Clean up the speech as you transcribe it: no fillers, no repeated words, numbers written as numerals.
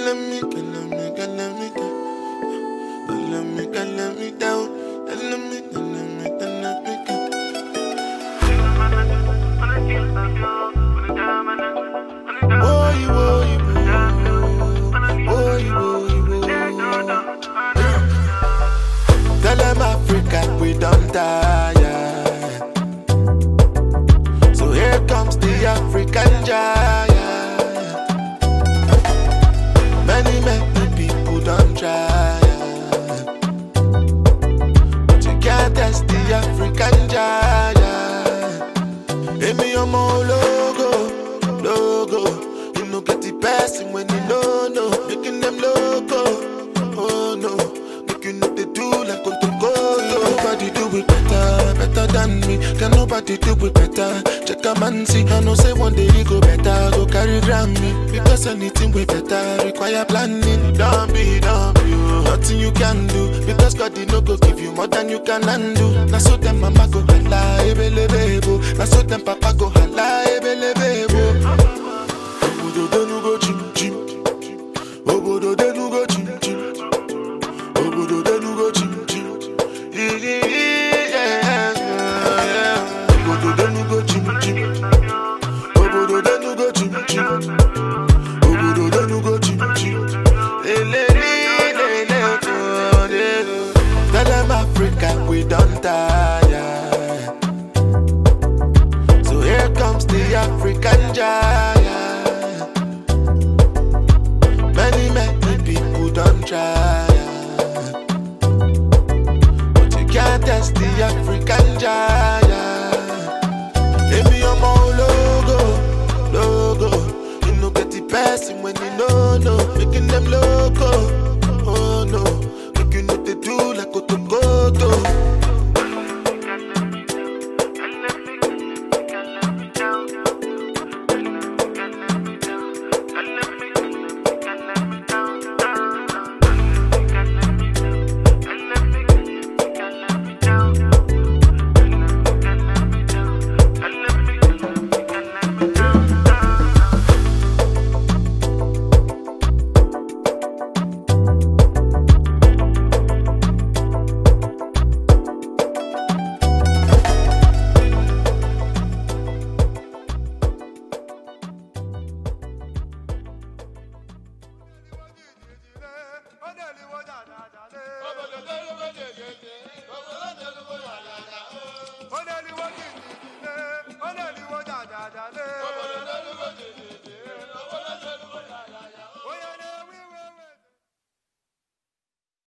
Tell them Africa we don't tire. So here comes the African giant. Many people don't try, but you can't test the African giant. Hey, me on my logo. You know get the passing when you know, making them loco. Oh no, making up the do like control. Nobody do it better than me. Can nobody do it better? Check a man see, I know say one day you go better. Go carry Grammy, because anything we better require planning. Don't be, nothing you can do, because God did not go give you more than you can undo. Now so them mama go holla, ebelebebo. Now so them papa go holla, ebelebebo. Obodo denu go chim chim. Obodo denu go chim chim. Obodo denu go chim chim. Obodo denu go chim chim. Obodo denu go chim chim. Obodo denu go chim chim. Tell them Africa we don't tire. So here comes the African giant. Many people don't try, but you can't test the African giant. Hey, me on my logo. You know get the passing when you know, making them loco.